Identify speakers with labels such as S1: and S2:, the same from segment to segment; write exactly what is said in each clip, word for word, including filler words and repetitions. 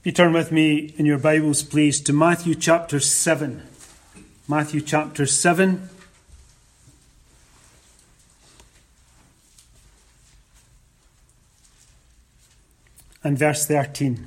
S1: You turn with me in your Bibles, please, to Matthew chapter seven. Matthew chapter seven. And verse thirteen.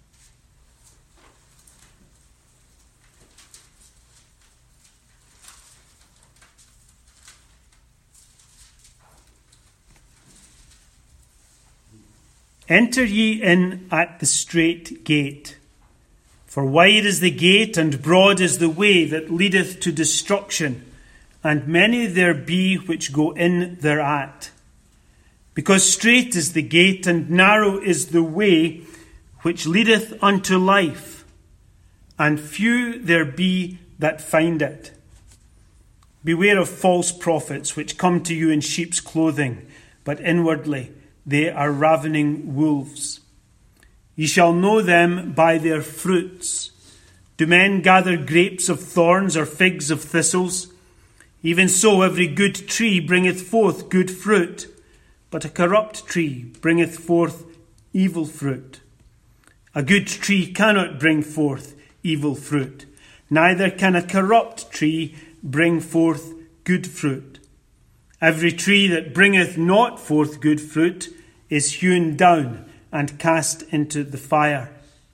S1: Enter ye in at the strait gate, for wide is the gate, and broad is the way that leadeth to destruction, and many there be which go in thereat. Because strait is the gate, and narrow is the way which leadeth unto life, and few there be that find it. Beware of false prophets, which come to you in sheep's clothing, but inwardly they are ravening wolves. Ye shall know them by their fruits. Do men gather grapes of thorns or figs of thistles? Even so every good tree bringeth forth good fruit, but a corrupt tree bringeth forth evil fruit. A good tree cannot bring forth evil fruit, neither can a corrupt tree bring forth good fruit. Every tree that bringeth not forth good fruit is hewn down and cast into the fire.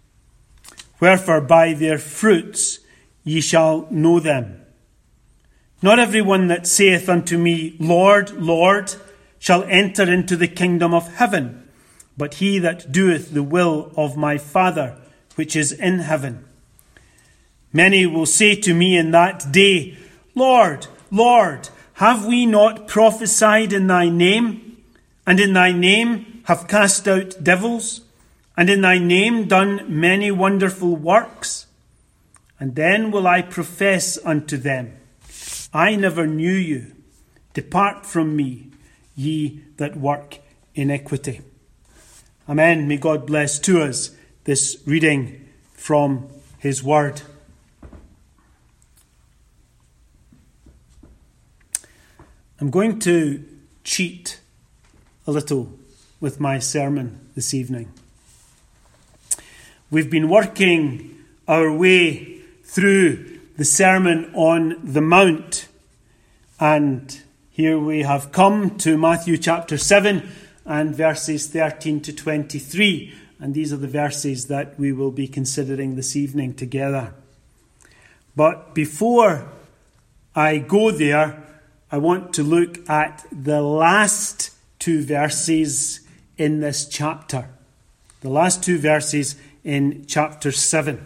S1: Wherefore by their fruits ye shall know them. Not every one that saith unto me, Lord, Lord, shall enter into the kingdom of heaven, but he that doeth the will of my Father which is in heaven. Many will say to me in that day, Lord, Lord, have we not prophesied in thy name? And in thy name have cast out devils? And in thy name done many wonderful works? And then will I profess unto them, I never knew you. Depart from me, ye that work iniquity. Amen. May God bless to us this reading from his word. I'm going to cheat a little with my sermon this evening. We've been working our way through the Sermon on the Mount, and here we have come to Matthew chapter seven and verses thirteen to twenty-three, and these are the verses that we will be considering this evening together. But before I go there, I want to look at the last two verses in this chapter. The last two verses in chapter seven.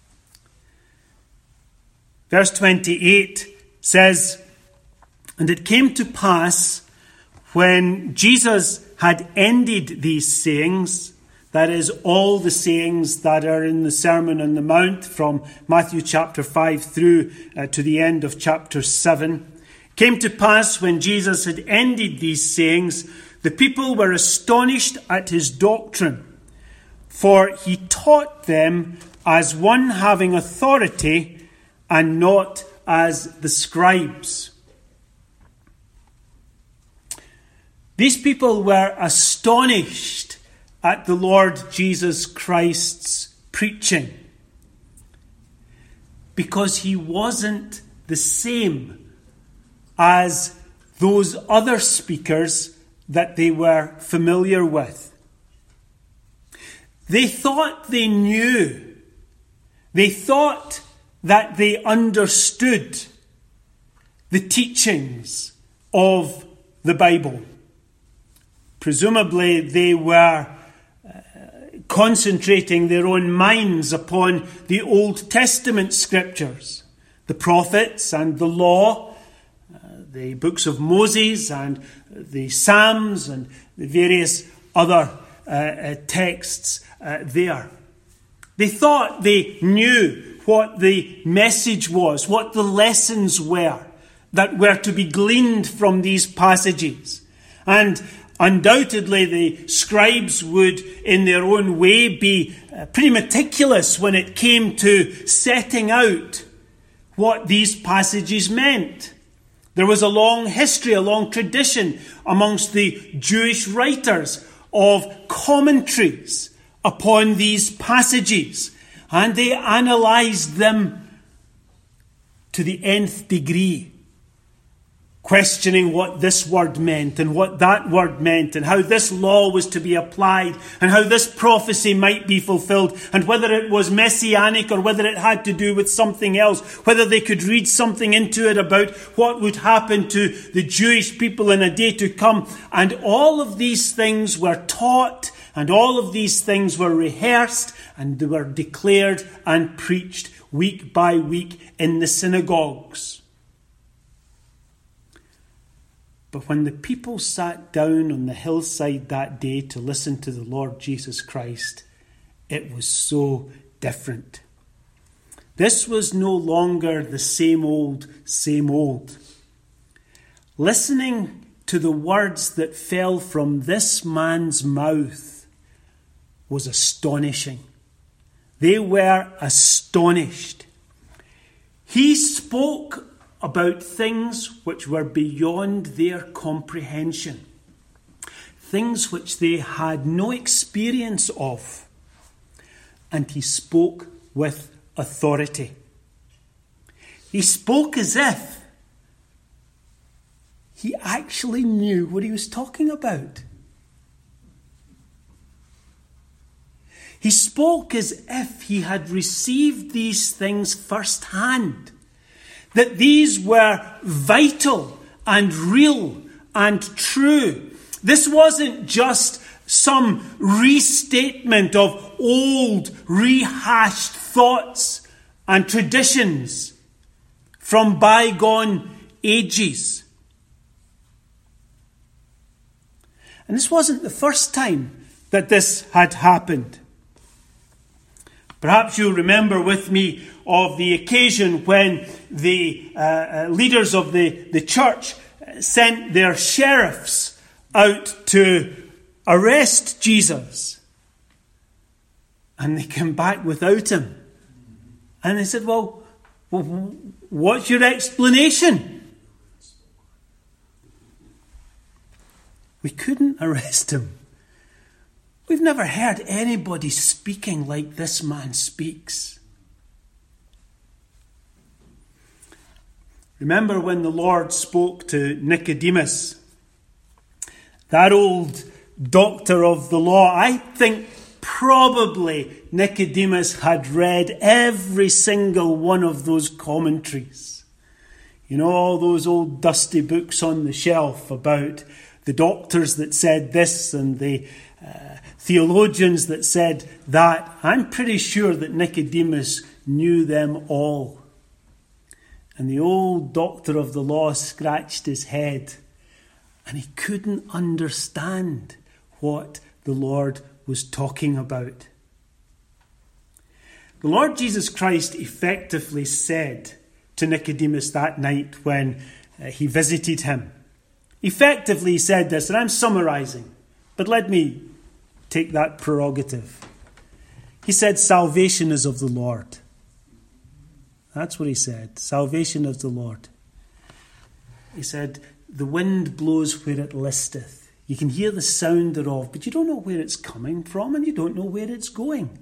S1: Verse twenty-eight says, And it came to pass when Jesus had ended these sayings, that is, all the sayings that are in the Sermon on the Mount from Matthew chapter five through uh, to the end of chapter seven, came to pass when Jesus had ended these sayings, the people were astonished at his doctrine, for he taught them as one having authority and not as the scribes. These people were astonished at the Lord Jesus Christ's preaching because he wasn't the same as those other speakers that they were familiar with. They thought they knew. They thought that they understood the teachings of the Bible. Presumably they were uh, concentrating their own minds upon the Old Testament scriptures, the prophets and the law, the books of Moses and the Psalms and the various other uh, uh, texts uh, there. They thought they knew what the message was, what the lessons were that were to be gleaned from these passages. And undoubtedly the scribes would, in their own way, be uh, pretty meticulous when it came to setting out what these passages meant. There was a long history, a long tradition amongst the Jewish writers of commentaries upon these passages, and they analysed them to the nth degree, questioning what this word meant and what that word meant and how this law was to be applied and how this prophecy might be fulfilled and whether it was messianic or whether it had to do with something else, whether they could read something into it about what would happen to the Jewish people in a day to come. And all of these things were taught and all of these things were rehearsed and they were declared and preached week by week in the synagogues. But when the people sat down on the hillside that day to listen to the Lord Jesus Christ, it was so different. This was no longer the same old, same old. Listening to the words that fell from this man's mouth was astonishing. They were astonished. He spoke about things which were beyond their comprehension, things which they had no experience of, and he spoke with authority. He spoke as if he actually knew what he was talking about. He spoke as if he had received these things firsthand, that these were vital and real and true. This wasn't just some restatement of old, rehashed thoughts and traditions from bygone ages. And this wasn't the first time that this had happened. Perhaps you'll remember with me of the occasion when the uh, uh, leaders of the, the church sent their sheriffs out to arrest Jesus. And they came back without him. And they said, well, well what's your explanation? We couldn't arrest him. We've never heard anybody speaking like this man speaks. Remember when the Lord spoke to Nicodemus, that old doctor of the law? I think probably Nicodemus had read every single one of those commentaries. You know, all those old dusty books on the shelf about the doctors that said this and the uh, theologians that said that. I'm pretty sure that Nicodemus knew them all. And the old doctor of the law scratched his head and he couldn't understand what the Lord was talking about. The Lord Jesus Christ effectively said to Nicodemus that night when uh, he visited him. Effectively he said this, and I'm summarising, but let me take that prerogative. He said, salvation is of the Lord. That's what he said. Salvation of the Lord. He said, the wind blows where it listeth. You can hear the sound thereof, but you don't know where it's coming from and you don't know where it's going.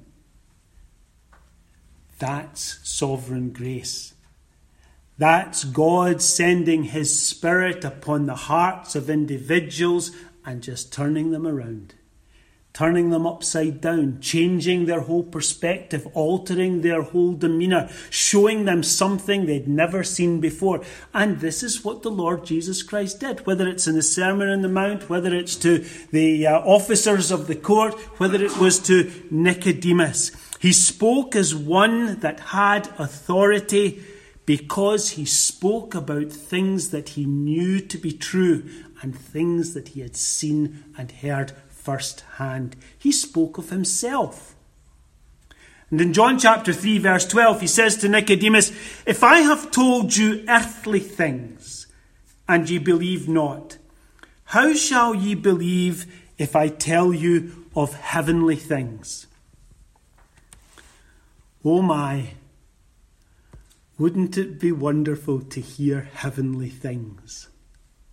S1: That's sovereign grace. That's God sending his Spirit upon the hearts of individuals and just turning them around. Turning them upside down, changing their whole perspective, altering their whole demeanour, showing them something they'd never seen before. And this is what the Lord Jesus Christ did, whether it's in the Sermon on the Mount, whether it's to the uh, officers of the court, whether it was to Nicodemus. He spoke as one that had authority because he spoke about things that he knew to be true and things that he had seen and heard first hand. He spoke of himself. And in John chapter three verse twelve he says to Nicodemus, if I have told you earthly things and ye believe not, how shall ye believe if I tell you of heavenly things? Oh my, wouldn't it be wonderful to hear heavenly things?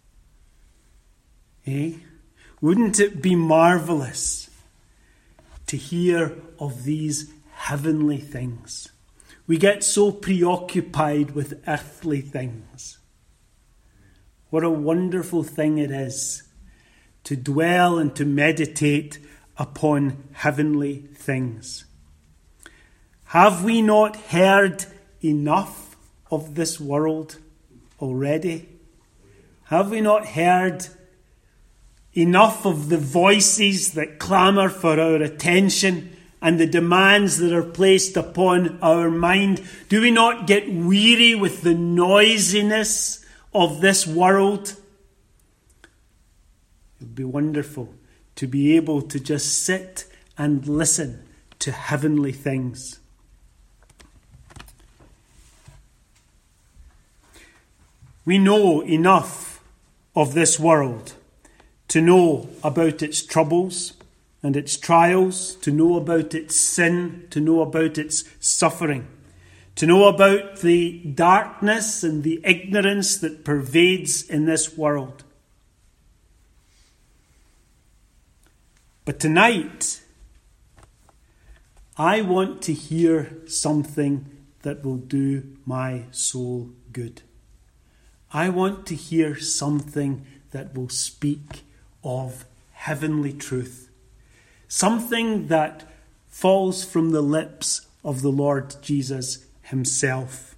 S1: Eh? Wouldn't it be marvellous to to hear of these heavenly things. We get so preoccupied with earthly things. What a wonderful thing it is to dwell and to meditate upon heavenly things. Have we not heard enough of this world already? Have we not heard enough of the voices that clamour for our attention and the demands that are placed upon our mind? Do we not get weary with the noisiness of this world? It would be wonderful to be able to just sit and listen to heavenly things. We know enough of this world to know about its troubles and its trials, to know about its sin, to know about its suffering, to know about the darkness and the ignorance that pervades in this world. But tonight, I want to hear something that will do my soul good. I want to hear something that will speak of heavenly truth. Something that falls from the lips of the Lord Jesus himself.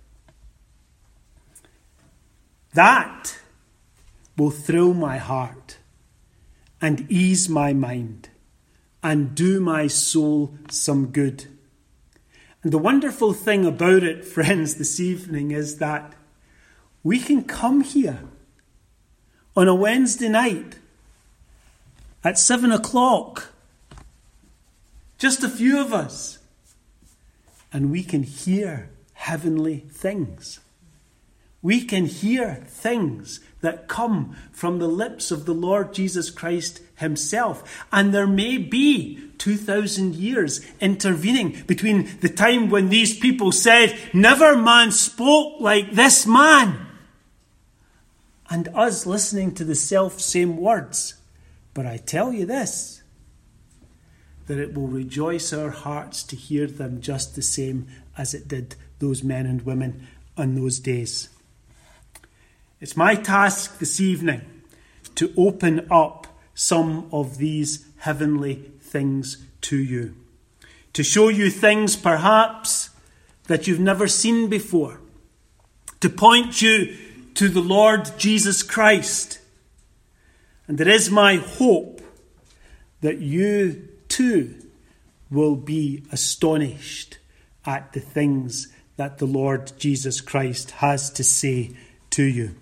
S1: That will thrill my heart and ease my mind and do my soul some good. And the wonderful thing about it, friends, this evening is that we can come here on a Wednesday night at seven o'clock, just a few of us, and we can hear heavenly things. We can hear things that come from the lips of the Lord Jesus Christ himself. And there may be two thousand years intervening between the time when these people said, "Never man spoke like this man," and us listening to the self-same words. But I tell you this, that it will rejoice our hearts to hear them just the same as it did those men and women on those days. It's my task this evening to open up some of these heavenly things to you. To show you things perhaps that you've never seen before. To point you to the Lord Jesus Christ. And it is my hope that you too will be astonished at the things that the Lord Jesus Christ has to say to you.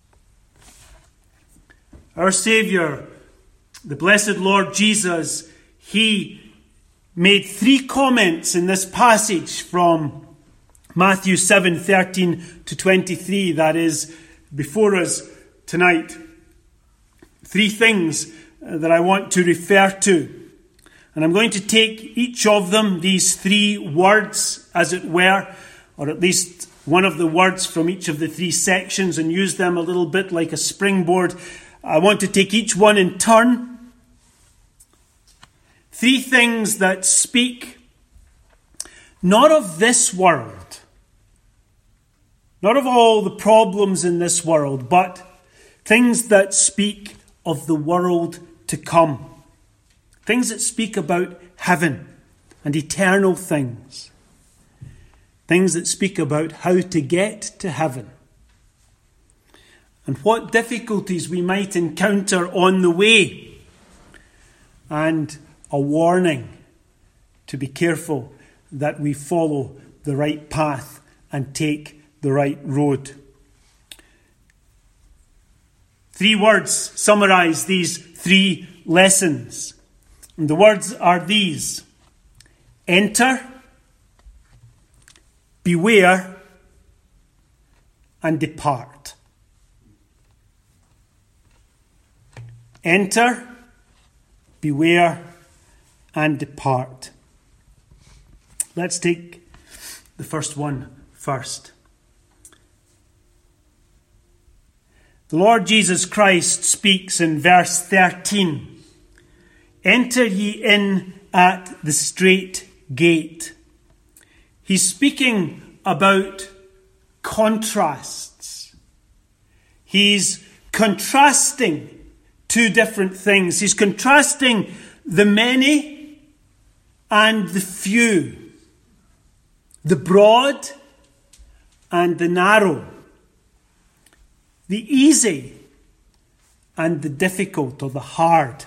S1: Our Saviour, the blessed Lord Jesus, he made three comments in this passage from Matthew seven, thirteen to twenty-three, that is before us tonight. Three things that I want to refer to. And I'm going to take each of them, these three words, as it were, or at least one of the words from each of the three sections, and use them a little bit like a springboard. I want to take each one in turn. Three things that speak not of this world, not of all the problems in this world, but things that speak of the world to come. Things that speak about heaven and eternal things. Things that speak about how to get to heaven. And what difficulties we might encounter on the way. And a warning to be careful that we follow the right path and take the right road. Three words summarize these three lessons. And the words are these: enter, beware, and depart. Enter, beware, and depart. Let's take the first one first. The Lord Jesus Christ speaks in verse thirteen. Enter ye in at the strait gate. He's speaking about contrasts. He's contrasting two different things. He's contrasting the many and the few, the broad and the narrow, the easy and the difficult or the hard.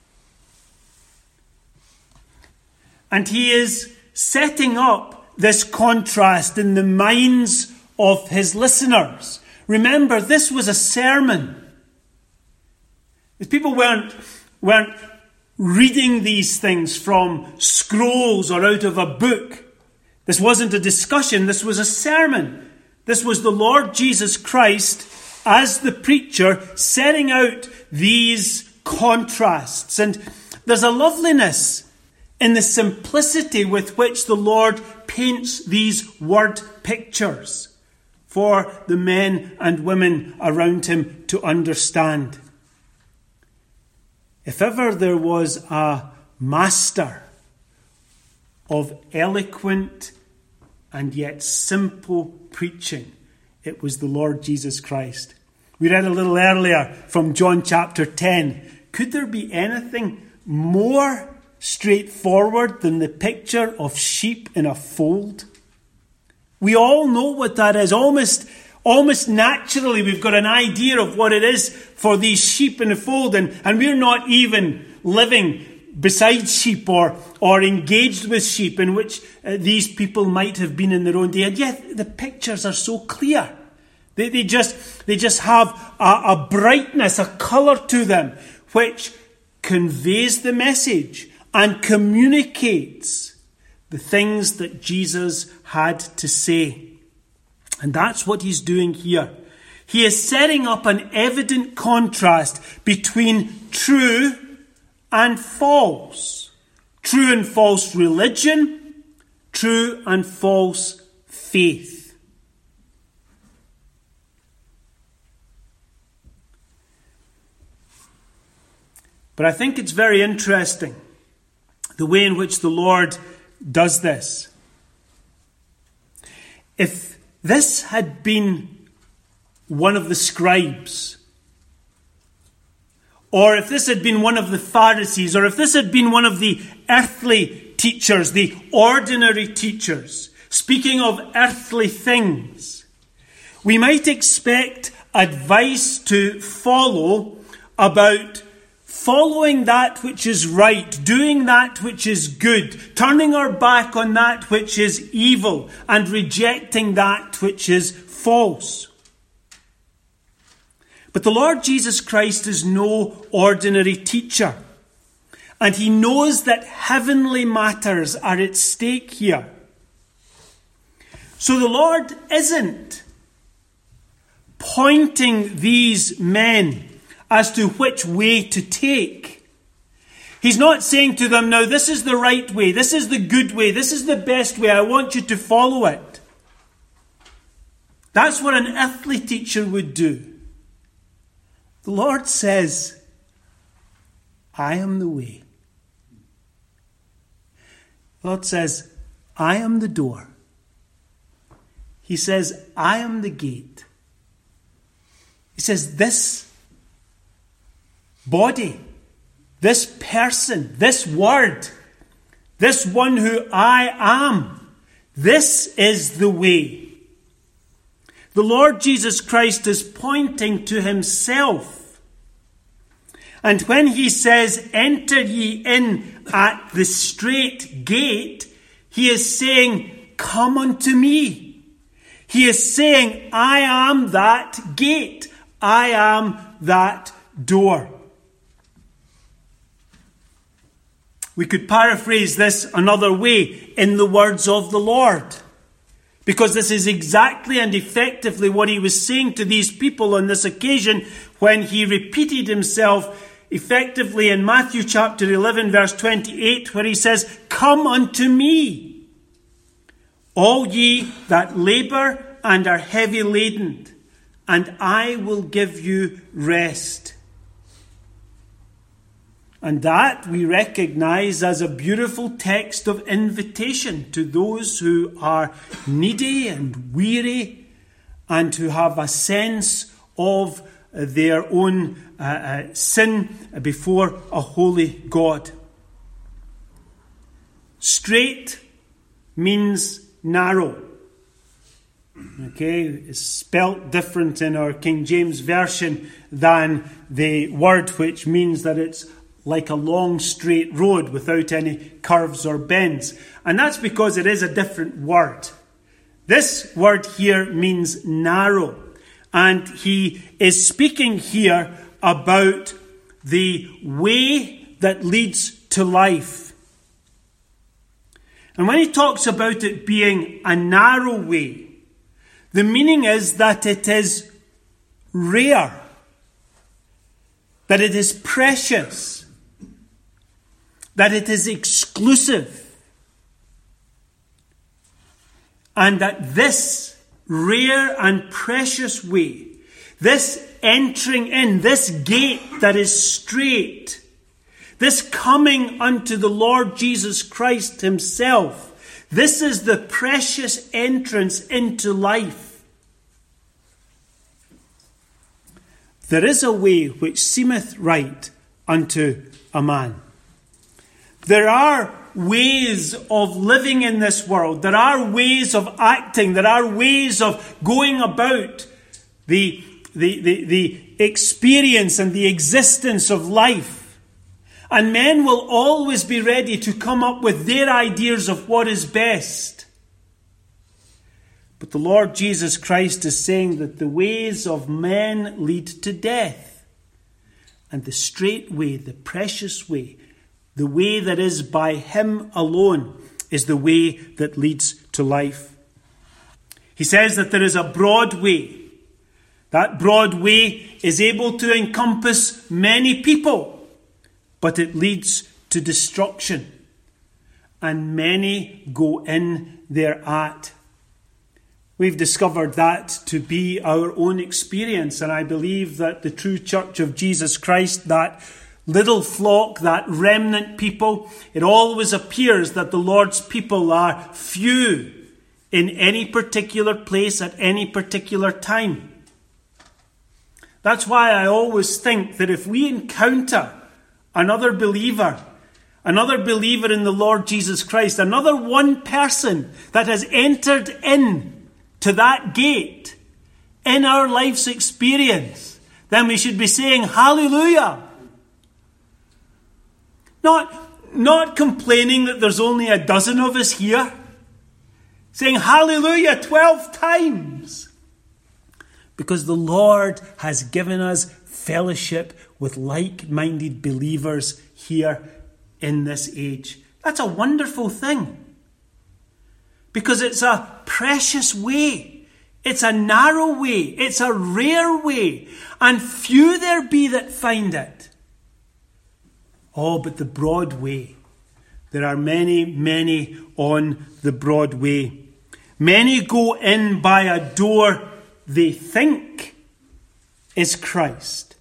S1: And he is setting up this contrast in the minds of his listeners. Remember, this was a sermon. People weren't, weren't reading these things from scrolls or out of a book. This wasn't a discussion, this was a sermon. This was the Lord Jesus Christ as the preacher setting out these contrasts. And there's a loveliness in the simplicity with which the Lord paints these word pictures for the men and women around him to understand. If ever there was a master of eloquent and yet simple preaching, it was the Lord Jesus Christ. We read a little earlier from John chapter ten. Could there be anything more straightforward than the picture of sheep in a fold? We all know what that is. Almost, almost naturally, we've got an idea of what it is for these sheep in a fold, and, and we're not even living beside sheep or, or engaged with sheep, in which uh, these people might have been in their own day. And yet the pictures are so clear. They, they just they just have a, a brightness, a colour to them, which conveys the message and communicates the things that Jesus had to say. And that's what he's doing here. He is setting up an evident contrast between true and false. True and false religion, true and false faith. But I think it's very interesting the way in which the Lord does this. If this had been one of the scribes, or if this had been one of the Pharisees, or if this had been one of the earthly teachers, the ordinary teachers, speaking of earthly things, we might expect advice to follow about following that which is right, doing that which is good, turning our back on that which is evil, and rejecting that which is false. But the Lord Jesus Christ is no ordinary teacher, and he knows that heavenly matters are at stake here. So the Lord isn't pointing these men as to which way to take. He's not saying to them, now this is the right way, this is the good way, this is the best way, I want you to follow it. That's what an earthly teacher would do. The Lord says, I am the way. The Lord says, I am the door. He says, I am the gate. He says, this body, this person, this word, this one who I am, this is the way. The Lord Jesus Christ is pointing to himself. And when he says, enter ye in at the strait gate, he is saying, come unto me. He is saying, I am that gate. I am that door. We could paraphrase this another way in the words of the Lord, because this is exactly and effectively what he was saying to these people on this occasion when he repeated himself effectively in Matthew chapter eleven verse twenty-eight, where he says, come unto me, all ye that labour and are heavy laden, and I will give you rest. And that we recognize as a beautiful text of invitation to those who are needy and weary and who have a sense of their own uh, uh, sin before a holy God. Straight means narrow. Okay, it's spelt different in our King James Version than the word which means that it's like a long straight road without any curves or bends. And that's because it is a different word. This word here means narrow. And he is speaking here about the way that leads to life. And when he talks about it being a narrow way, the meaning is that it is rare, that it is precious, that it is exclusive, and that this rare and precious way, this entering in, this gate that is straight, this coming unto the Lord Jesus Christ himself, this is the precious entrance into life. There is a way which seemeth right unto a man. There are ways of living in this world. There are ways of acting. There are ways of going about the, the, the, the experience and the existence of life. And men will always be ready to come up with their ideas of what is best. But the Lord Jesus Christ is saying that the ways of men lead to death. And the straight way, the precious way, the way that is by him alone, is the way that leads to life. He says that there is a broad way. That broad way is able to encompass many people, but it leads to destruction. And many go in thereat. We've discovered that to be our own experience, and I believe that the true church of Jesus Christ, that little flock, that remnant people, it always appears that the Lord's people are few in any particular place at any particular time. That's why I always think that if we encounter another believer, another believer in the Lord Jesus Christ, another one person that has entered in to that gate in our life's experience, then we should be saying hallelujah. Not, not complaining that there's only a dozen of us here. Saying hallelujah twelve times. Because the Lord has given us fellowship with like-minded believers here in this age. That's a wonderful thing. Because it's a precious way. It's a narrow way. It's a rare way. And few there be that find it. Oh, but the broad way. There are many, many on the broad way. Many go in by a door they think is Christ.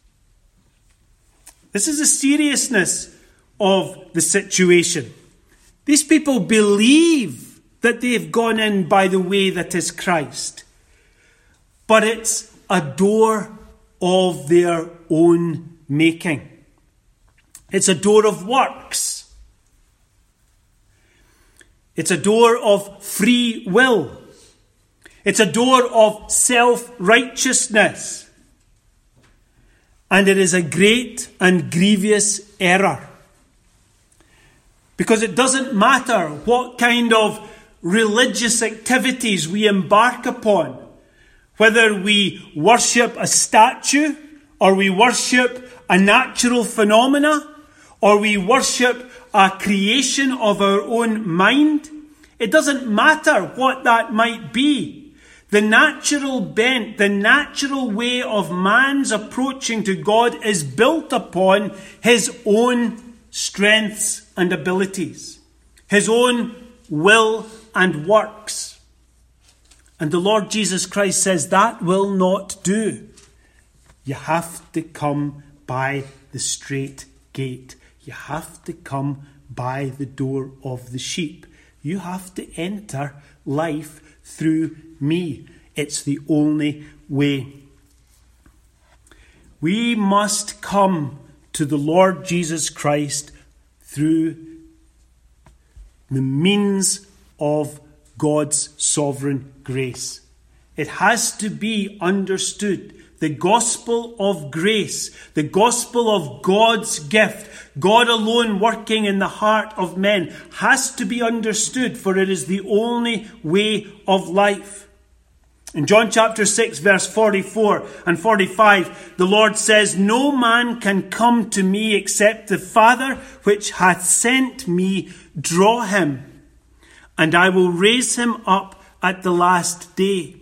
S1: This is the seriousness of the situation. These people believe that they've gone in by the way that is Christ. But it's a door of their own making. It's a door of works. It's a door of free will. It's a door of self-righteousness. And it is a great and grievous error. Because it doesn't matter what kind of religious activities we embark upon. Whether we worship a statue, or we worship a natural phenomena, or we worship a creation of our own mind. It doesn't matter what that might be. The natural bent, the natural way of man's approaching to God is built upon his own strengths and abilities, his own will and works. And the Lord Jesus Christ says that will not do. You have to come by the straight gate. You have to come by the door of the sheep. You have to enter life through me. It's the only way. We must come to the Lord Jesus Christ through the means of God's sovereign grace. It has to be understood. The gospel of grace, the gospel of God's gift, God alone working in the heart of men, has to be understood, for it is the only way of life. In John chapter six, verse forty-four and forty-five, the Lord says, "No man can come to me except the Father which hath sent me draw him, and I will raise him up at the last day.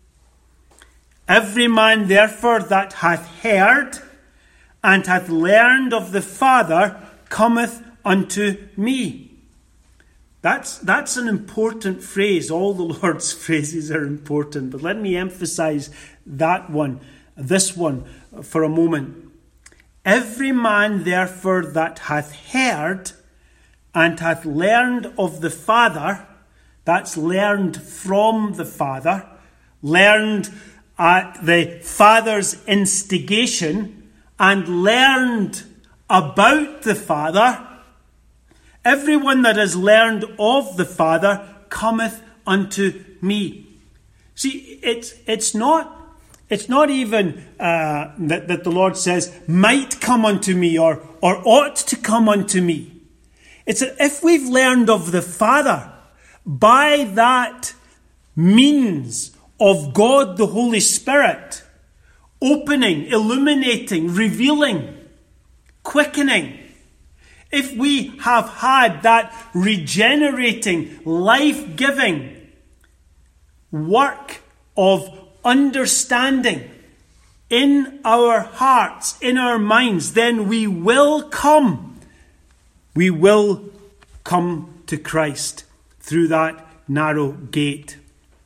S1: Every man therefore that hath heard and hath learned of the Father cometh unto me." That's, that's an important phrase. All the Lord's phrases are important, but let me emphasize that one, this one, for a moment. Every man therefore that hath heard and hath learned of the Father, that's learned from the Father, learned at the Father's instigation, and learned about the Father. Everyone that has learned of the Father cometh unto me. See, it's it's not it's not even uh, that, that the Lord says might come unto me or or ought to come unto me. It's that if we've learned of the Father by that means of God the Holy Spirit, opening, illuminating, revealing, quickening, if we have had that regenerating, life-giving work of understanding in our hearts, in our minds, then we will come. We will come to Christ through that narrow gate.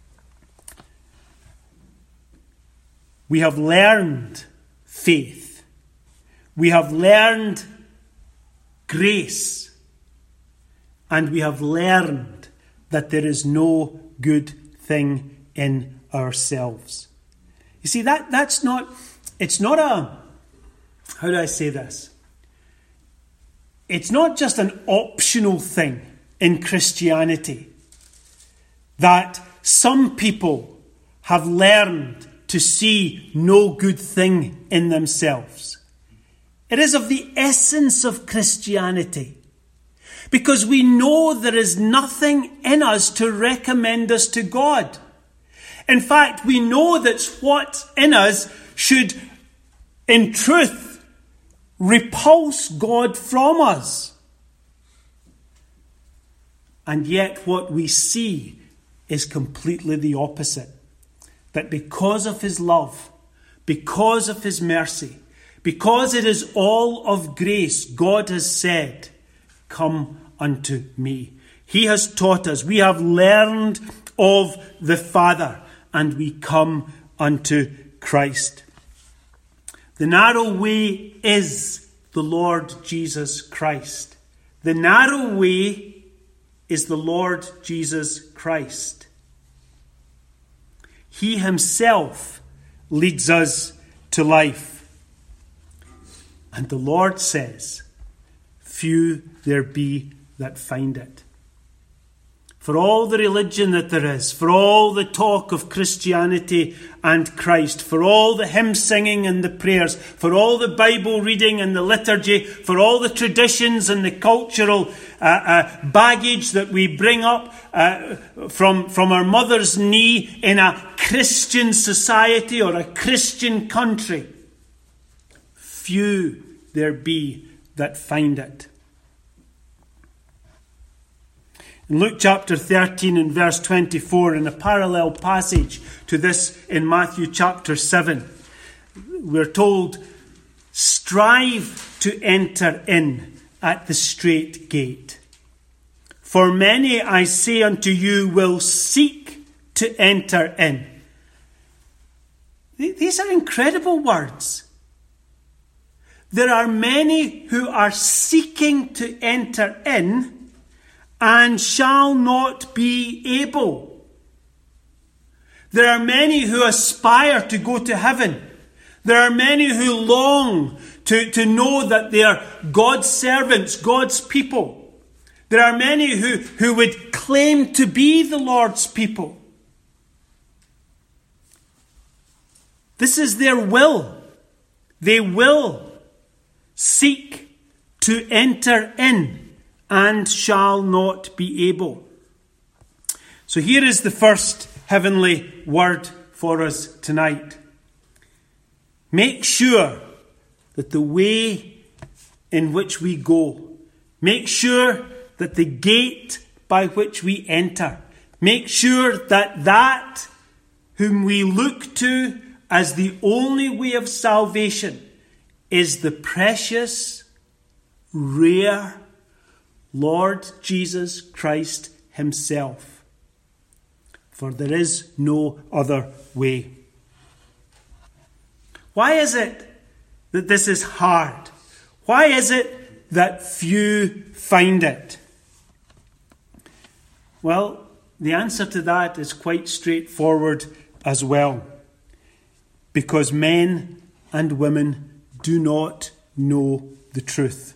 S1: We have learned faith. We have learned grace. And we have learned that there is no good thing in ourselves. You see, that, that's not, it's not a, how do I say this? It's not just an optional thing in Christianity that some people have learned to see no good thing in themselves. It is of the essence of Christianity, because we know there is nothing in us to recommend us to God. In fact, we know that what's in us should, in truth, repulse God from us. And yet what we see is completely the opposite. That because of his love, because of his mercy, because it is all of grace, God has said, "Come unto me." He has taught us. We have learned of the Father, and we come unto Christ. The narrow way is the Lord Jesus Christ. The narrow way is the Lord Jesus Christ. He himself leads us to life. And the Lord says, "Few there be that find it." For all the religion that there is, for all the talk of Christianity and Christ, for all the hymn singing and the prayers, for all the Bible reading and the liturgy, for all the traditions and the cultural uh, uh, baggage that we bring up uh, from, from our mother's knee in a Christian society or a Christian country, few there be that find it. In Luke chapter thirteen and verse twenty-four, in a parallel passage to this in Matthew chapter seven, we're told, "Strive to enter in at the strait gate. For many, I say unto you, will seek to enter in." These are incredible words. there are many who are seeking to enter in and shall not be able. There are many who aspire to go to heaven. There are many who long to, to know that they are God's servants, God's people. There are many who, who would claim to be the Lord's people. This is their will. They will seek to enter in and shall not be able. So here is the first heavenly word for us tonight. Make sure that the way in which we go, make sure that the gate by which we enter, make sure that that whom we look to as the only way of salvation is the precious, rare Lord Jesus Christ himself. For there is no other way. Why is it that this is hard? Why is it that few find it? Well, the answer to that is quite straightforward as well. Because men and women do not know the truth.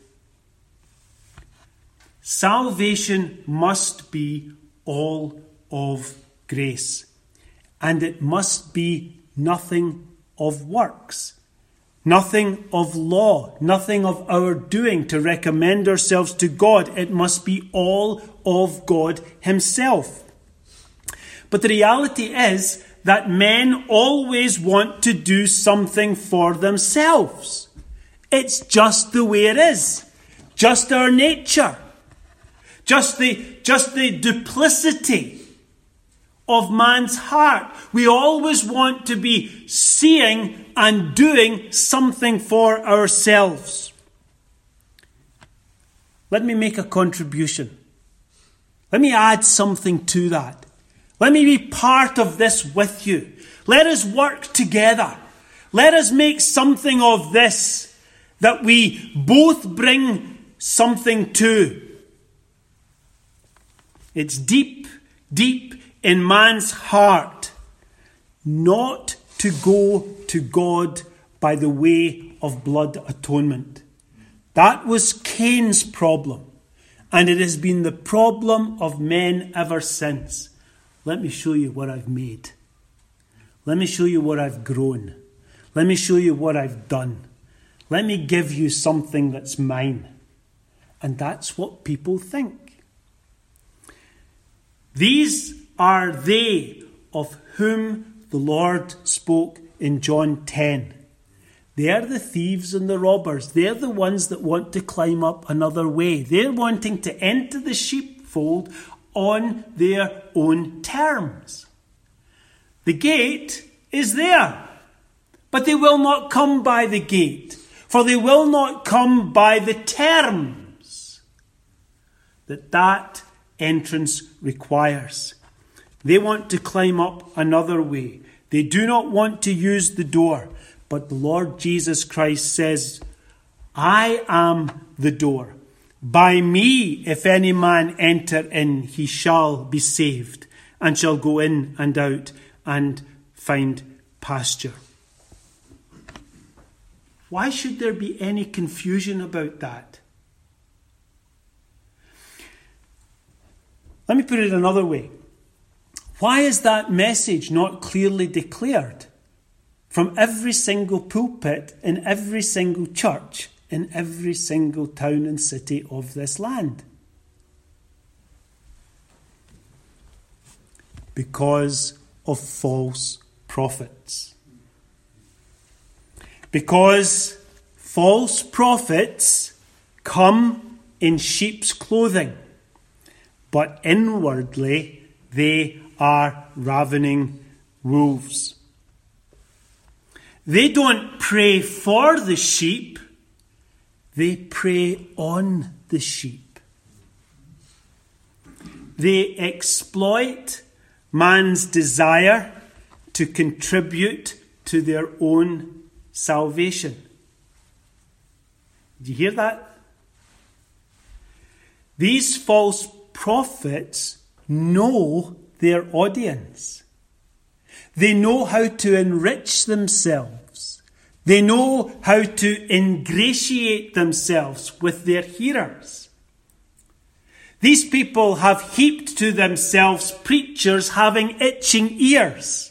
S1: Salvation must be all of grace. And it must be nothing of works. Nothing of law. Nothing of our doing to recommend ourselves to God. It must be all of God himself. But the reality is that men always want to do something for themselves. It's just the way it is. Just our nature. Just the, just the duplicity of man's heart. We always want to be seeing and doing something for ourselves. Let me make a contribution. Let me add something to that. Let me be part of this with you. Let us work together. Let us make something of this that we both bring something to. It's deep, deep in man's heart not to go to God by the way of blood atonement. That was Cain's problem, and it has been the problem of men ever since. Let me show you what I've made. Let me show you what I've grown. Let me show you what I've done. Let me give you something that's mine. And that's what people think. These are they of whom the Lord spoke in John ten. They are the thieves and the robbers. They're the ones that want to climb up another way. They're wanting to enter the sheepfold on their own terms. The gate is there, but they will not come by the gate, for they will not come by the terms that that entrance requires. They want to climb up another way. They do not want to use the door, but the Lord Jesus Christ says, I am the door. By me, if any man enter in, he shall be saved, and shall go in and out and find pasture. Why should there be any confusion about that? Let me put it another way. Why is that message not clearly declared from every single pulpit in every single church in every single town and city of this land? Because of false prophets. Because false prophets come in sheep's clothing, but inwardly they are ravening wolves. They don't pray for the sheep, they prey on the sheep. They exploit man's desire to contribute to their own salvation. Did you hear that? These false prophets know their audience. They know how to enrich themselves. They know how to ingratiate themselves with their hearers. These people have heaped to themselves preachers having itching ears.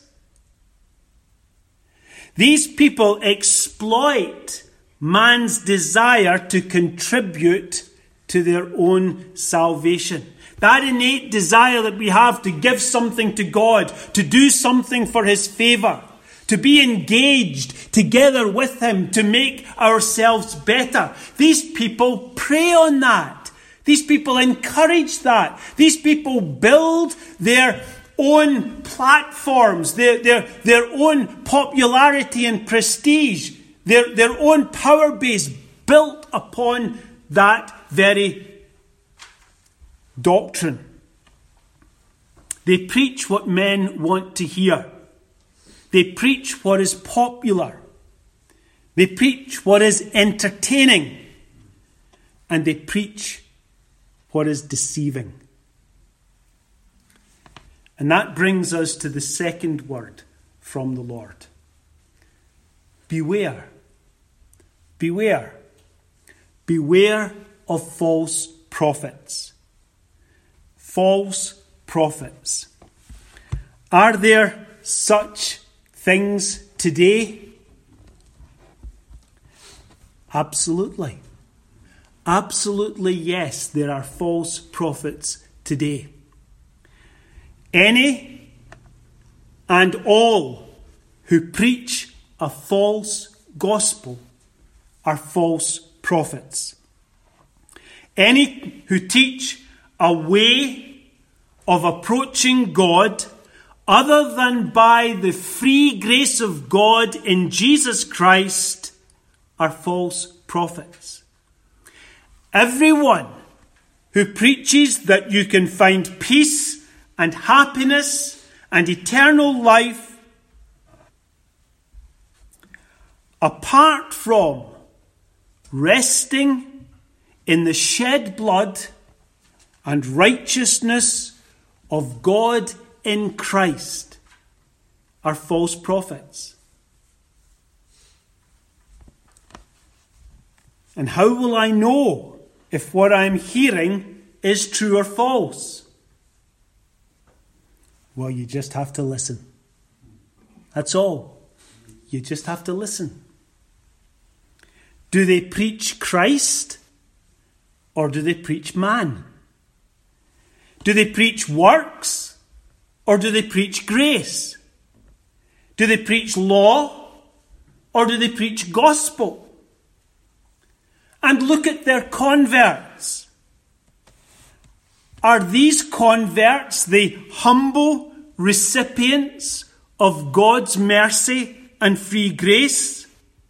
S1: These people exploit man's desire to contribute to their own salvation. That innate desire that we have to give something to God, to do something for His favour, to be engaged together with Him, to make ourselves better. These people prey on that. These people encourage that. These people build their own platforms, their, their, their own popularity and prestige, their, their own power base built upon that very doctrine. They preach what men want to hear. They preach what is popular. They preach what is entertaining. And they preach what is deceiving. And that brings us to the second word from the Lord. Beware. Beware. Beware of false prophets. False prophets. Are there such things today? Absolutely. Absolutely, yes, there are false prophets today. Any and all who preach a false gospel are false prophets. Any who teach a way of approaching God other than by the free grace of God in Jesus Christ are false prophets. Everyone who preaches that you can find peace and happiness and eternal life apart from resting in the shed blood and righteousness of God in Christ are false prophets. And how will I know if what I'm hearing is true or false? Well, you just have to listen. That's all. You just have to listen. Do they preach Christ or do they preach man? Do they preach works or do they preach grace? Do they preach law or do they preach gospel? And look at their converts. Are these converts the humble recipients of God's mercy and free grace?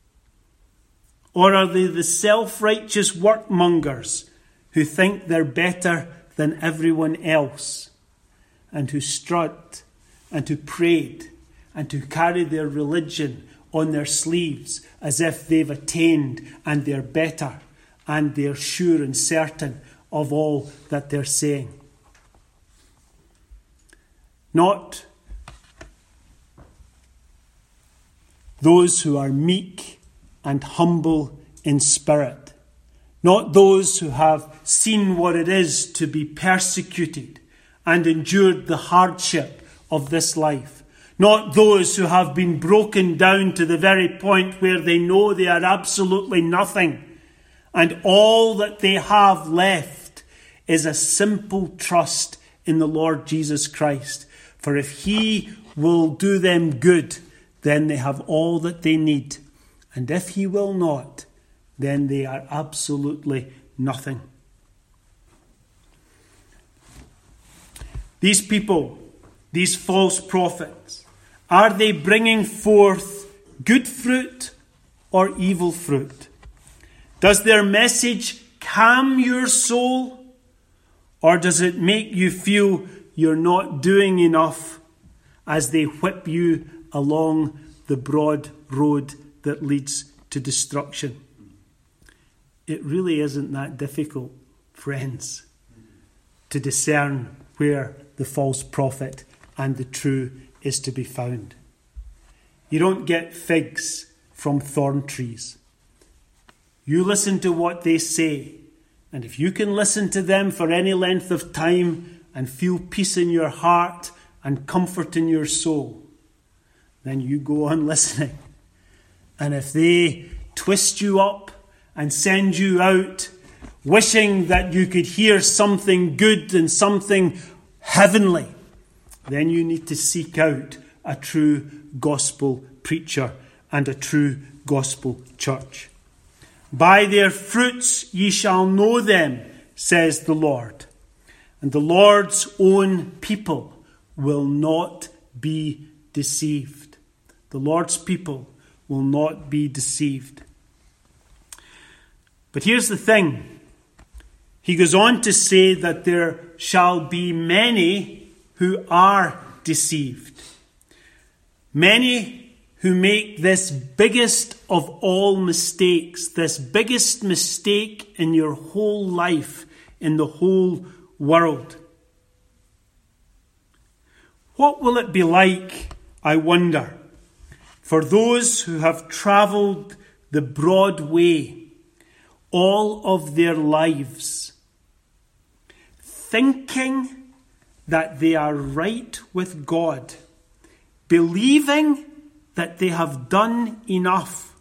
S1: Or are they the self-righteous workmongers who think they're better than everyone else, and who strut, and who parade, and who carry their religion on their sleeves as if they've attained and they're better, and they're sure and certain of all that they're saying? Not those who are meek and humble in spirit. Not those who have seen what it is to be persecuted and endured the hardship of this life. Not those who have been broken down to the very point where they know they are absolutely nothing, and all that they have left is a simple trust in the Lord Jesus Christ. For if He will do them good, then they have all that they need. And if He will not, then they are absolutely nothing. These people, these false prophets, are they bringing forth good fruit or evil fruit? Does their message calm your soul, or does it make you feel you're not doing enough as they whip you along the broad road that leads to destruction? it really isn't that difficult, friends, to discern where the false prophet and the true is to be found. You don't get figs from thorn trees. You listen to what they say, and if you can listen to them for any length of time and feel peace in your heart and comfort in your soul, then you go on listening. And if they twist you up and send you out wishing that you could hear something good and something heavenly, then you need to seek out a true gospel preacher and a true gospel church. By their fruits ye shall know them, says the Lord. And the Lord's own people will not be deceived. The Lord's people will not be deceived. But here's the thing. He goes on to say that there shall be many who are deceived. Many who make this biggest of all mistakes, this biggest mistake in your whole life, in the whole world. What will it be like, I wonder, for those who have travelled the broad way all of their lives, thinking that they are right with God, believing that they have done enough,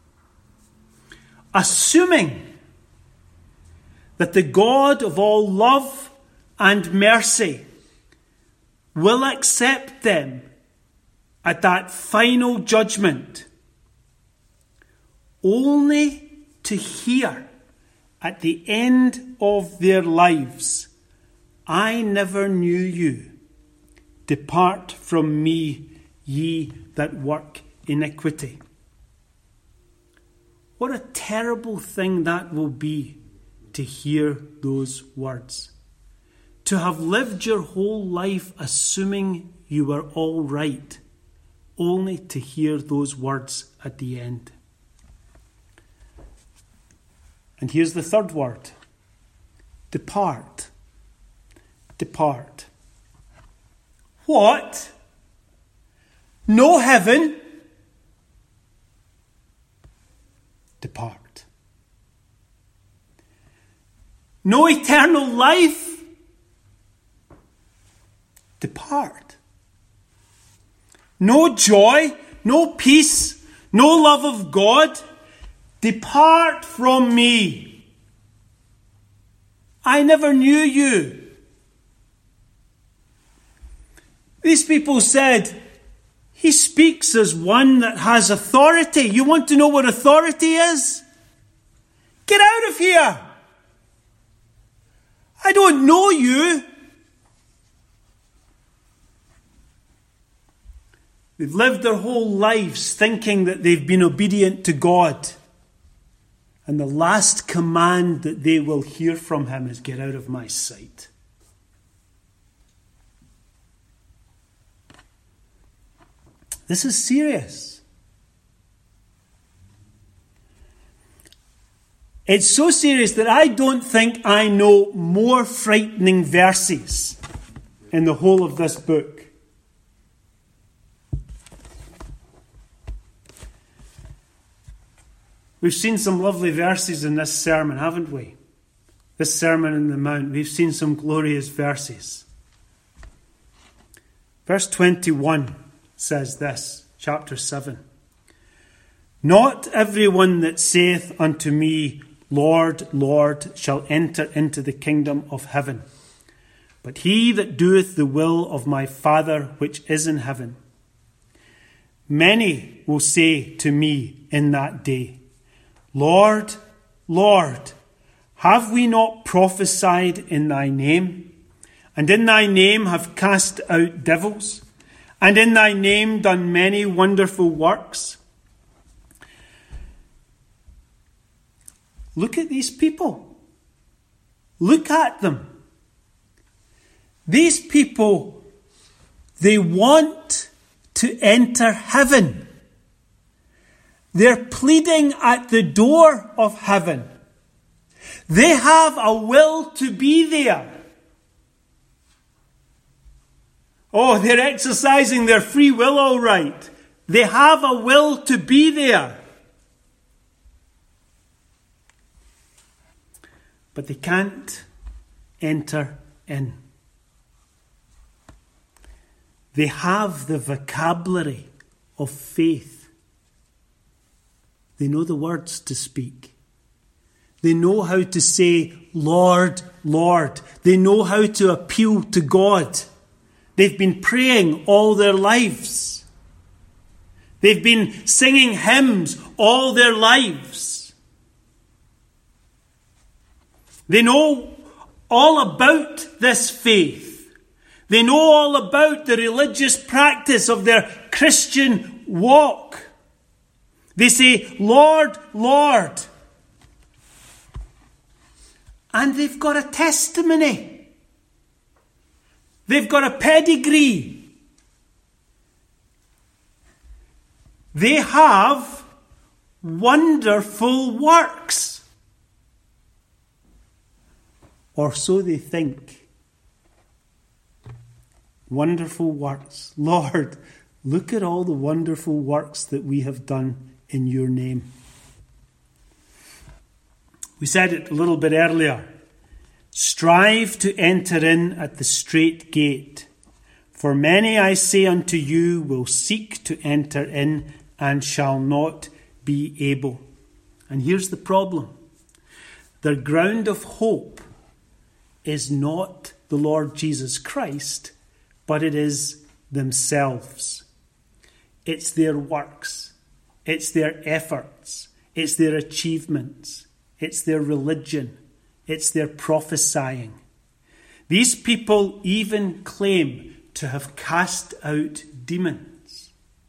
S1: assuming that the God of all love and mercy will accept them at that final judgment, only to hear at the end of their lives, I never knew you. Depart from me, ye that work iniquity. What a terrible thing that will be to hear those words. To have lived your whole life assuming you were all right, only to hear those words at the end. And here's the third word. Depart. Depart. What? No heaven? Depart. No eternal life? Depart. No joy, no peace, no love of God? Depart from me. I never knew you. These people said, he speaks as one that has authority. You want to know what authority is? Get out of here. I don't know you. They've lived their whole lives thinking that they've been obedient to God. And the last command that they will hear from him is, get out of my sight. This is serious. It's so serious that I don't think I know more frightening verses in the whole of this book. We've seen some lovely verses in this sermon, haven't we? This Sermon on the Mount. We've seen some glorious verses. Verse twenty-one says this, chapter seven. Not everyone that saith unto me, Lord, Lord, shall enter into the kingdom of heaven, but he that doeth the will of my Father which is in heaven. Many will say to me in that day, Lord, Lord, have we not prophesied in thy name, and in thy name have cast out devils, and in thy name done many wonderful works? Look at these people. Look at them. These people, they want to enter heaven. They're pleading at the door of heaven. They have a will to be there. Oh, they're exercising their free will all right. They have a will to be there. But they can't enter in. They have the vocabulary of faith. They know the words to speak. They know how to say, Lord, Lord. They know how to appeal to God. They've been praying all their lives. They've been singing hymns all their lives. They know all about this faith. They know all about the religious practice of their Christian walk. They say, Lord, Lord. And they've got a testimony. They've got a pedigree. They have wonderful works. Or so they think. Wonderful works. Lord, look at all the wonderful works that we have done in your name. We said it a little bit earlier. Strive to enter in at the strait gate. For many, I say unto you, will seek to enter in and shall not be able. And here's the problem. Their ground of hope is not the Lord Jesus Christ, but it is themselves. It's their works. It's their efforts. It's their achievements. It's their religion. It's their prophesying. These people even claim to have cast out demons.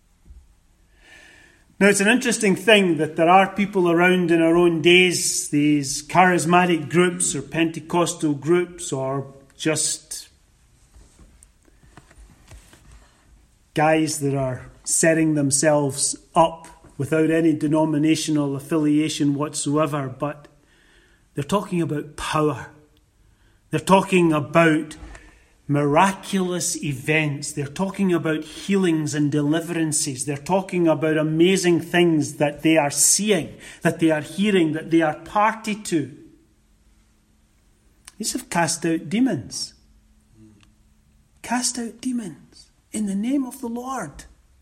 S1: Now, it's an interesting thing that there are people around in our own days, these charismatic groups or Pentecostal groups or just guys that are setting themselves up without any denominational affiliation whatsoever, but they're talking about power. They're talking about miraculous events. They're talking about healings and deliverances. They're talking about amazing things that they are seeing, that they are hearing, that they are party to. These have cast out demons. Cast out demons in the name of the Lord.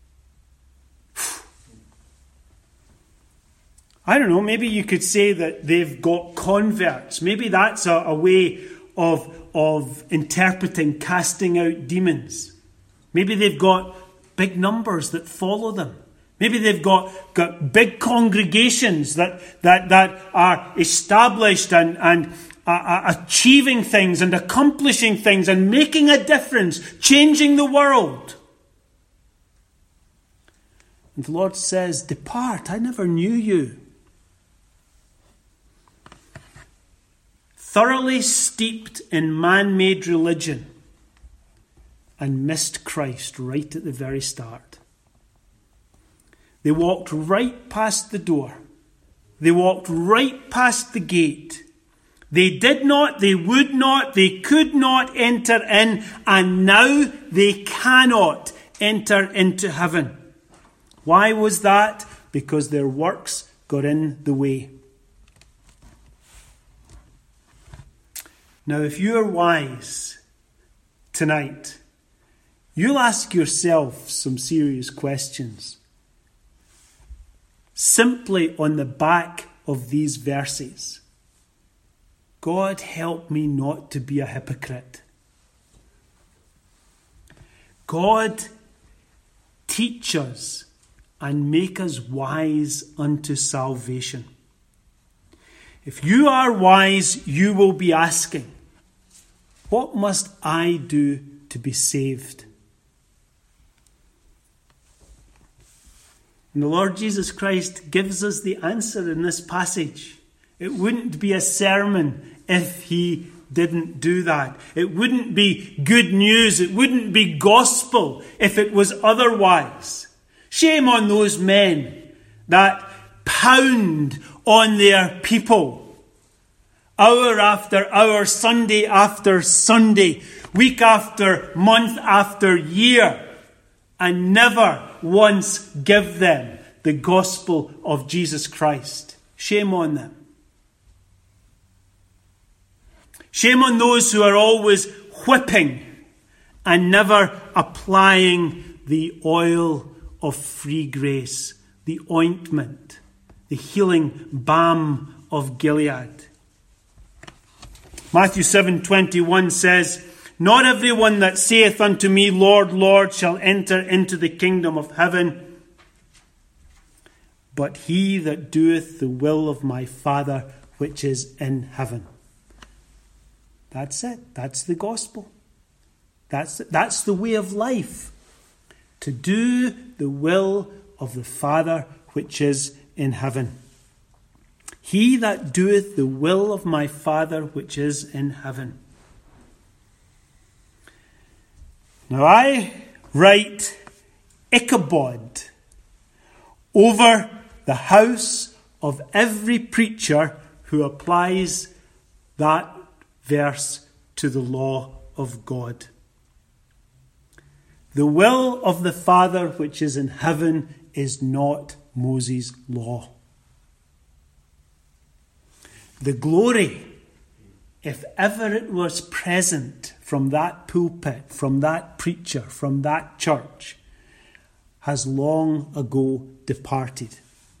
S1: I don't know, maybe you could say that they've got converts. Maybe that's a, a way of, of interpreting casting out demons. Maybe they've got big numbers that follow them. Maybe they've got, got big congregations that, that, that are established and, and uh, achieving things and accomplishing things and making a difference, changing the world. And the Lord says, depart, I never knew you. Thoroughly steeped in man-made religion and missed Christ right at the very start. They walked right past the door. They walked right past the gate. They did not, they would not, they could not enter in, and now they cannot enter into heaven. Why was that? Because their works got in the way. Now, if you are wise tonight, you'll ask yourself some serious questions. Simply on the back of these verses. God, help me not to be a hypocrite. God, teach us and make us wise unto salvation. If you are wise, you will be asking, what must I do to be saved? And the Lord Jesus Christ gives us the answer in this passage. It wouldn't be a sermon if he didn't do that. It wouldn't be good news. It wouldn't be gospel if it was otherwise. Shame on those men that pound on their people hour after hour, Sunday after Sunday, week after month after year, and never once give them the gospel of Jesus Christ. Shame on them. Shame on those who are always whipping and never applying the oil of free grace, the ointment, the healing balm of Gilead. Matthew seven twenty-one says, "Not everyone that saith unto me, Lord, Lord, shall enter into the kingdom of heaven, but he that doeth the will of my Father which is in heaven." That's it. That's the gospel. That's, that's the way of life. To do the will of the Father which is in heaven. He that doeth the will of my Father which is in heaven. Now I write Ichabod over the house of every preacher who applies that verse to the law of God. The will of the Father which is in heaven is not Moses' law. The glory, if ever it was present from that pulpit, from that preacher, from that church, has long ago departed.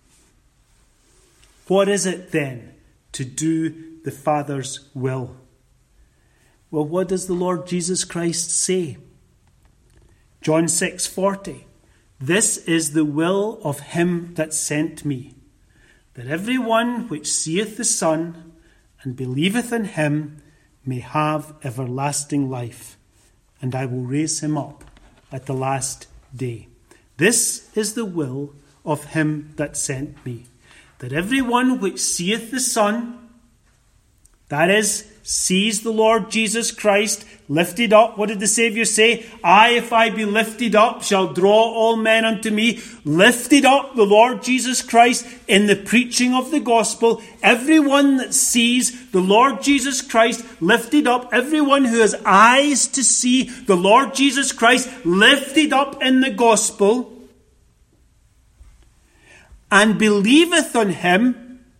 S1: What is it then to do the Father's will? Well, what does the Lord Jesus Christ say? John six forty. "This is the will of him that sent me, that every one which seeth the Son and believeth in him may have everlasting life, and I will raise him up at the last day." This is the will of him that sent me, that every one which seeth the Son, that is, sees the Lord Jesus Christ lifted up. What did the Saviour say? "I, if I be lifted up, shall draw all men unto me." Lifted up, the Lord Jesus Christ, in the preaching of the gospel. Everyone that sees the Lord Jesus Christ lifted up, everyone who has eyes to see the Lord Jesus Christ lifted up in the gospel, and believeth on him,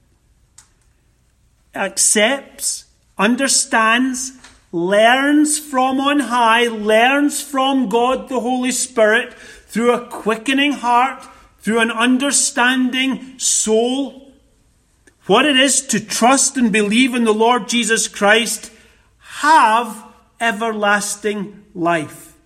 S1: accepts, understands, learns from on high, learns from God the Holy Spirit through a quickening heart, through an understanding soul, what it is to trust and believe in the Lord Jesus Christ, have everlasting life.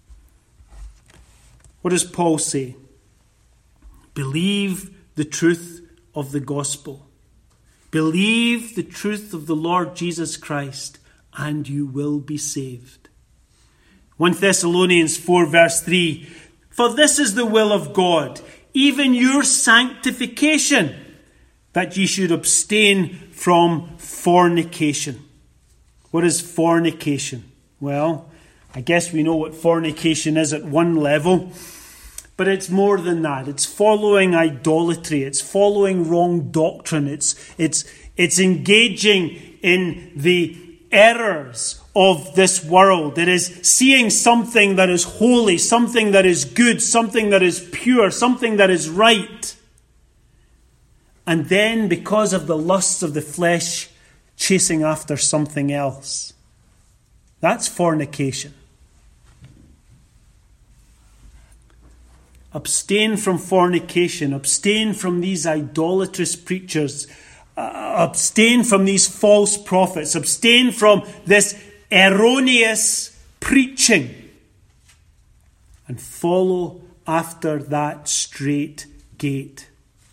S1: What does Paul say? Believe the truth of the gospel. Believe the truth of the Lord Jesus Christ, and you will be saved. First Thessalonians four verse three. "For this is the will of God, even your sanctification, that ye should abstain from fornication." What is fornication? Well, I guess we know what fornication is at one level. But it's more than that. It's following idolatry. It's following wrong doctrine. It's, it's, it's engaging in the errors of this world. It is seeing something that is holy, something that is good, something that is pure, something that is right. And then, because of the lusts of the flesh, chasing after something else. That's fornication. Abstain from fornication. Abstain from these idolatrous preachers. Uh, abstain from these false prophets. Abstain from this erroneous preaching. And follow after that straight gate.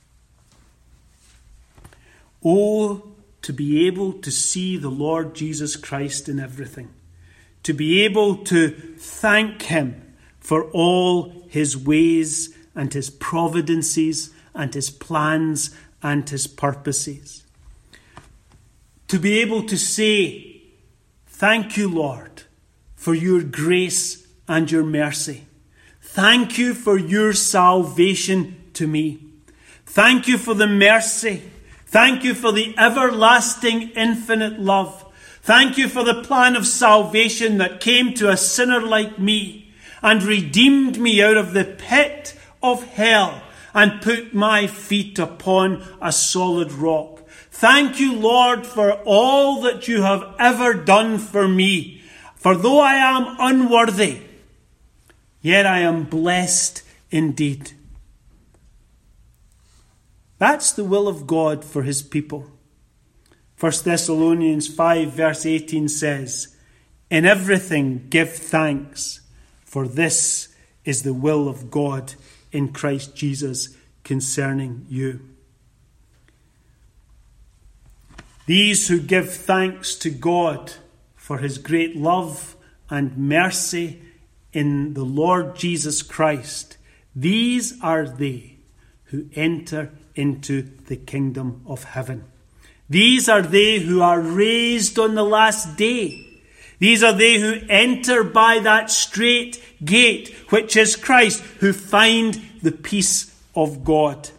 S1: Oh, to be able to see the Lord Jesus Christ in everything. To be able to thank him for all his ways and his providences and his plans and his purposes. To be able to say, "Thank you, Lord, for your grace and your mercy. Thank you for your salvation to me. Thank you for the mercy. Thank you for the everlasting, infinite love. Thank you for the plan of salvation that came to a sinner like me and redeemed me out of the pit of hell and put my feet upon a solid rock. Thank you, Lord, for all that you have ever done for me. For though I am unworthy, yet I am blessed indeed. That's the will of God for his people. First Thessalonians five verse eighteen says, "In everything give thanks, for this is the will of God in Christ Jesus concerning you." These who give thanks to God for his great love and mercy in the Lord Jesus Christ, these are they who enter into the kingdom of heaven. These are they who are raised on the last day. These are they who enter by that straight gate, which is Christ, who find the peace of God.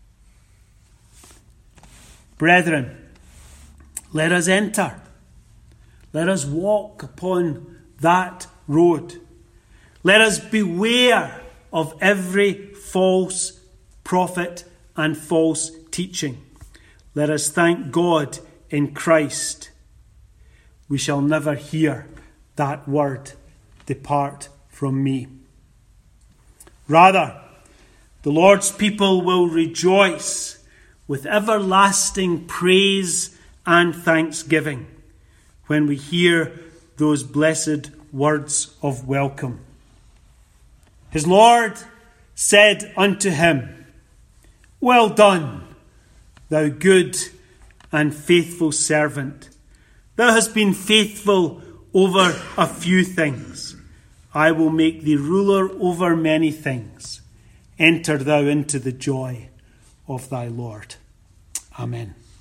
S1: Brethren, let us enter. Let us walk upon that road. Let us beware of every false prophet and false teaching. Let us thank God in Christ. We shall never hear that word, "Depart from me." Rather, the Lord's people will rejoice with everlasting praise and thanksgiving when we hear those blessed words of welcome. His Lord said unto him, "Well done, thou good and faithful servant. Thou hast been faithful over a few things. I will make thee ruler over many things. Enter thou into the joy of thy Lord." Amen.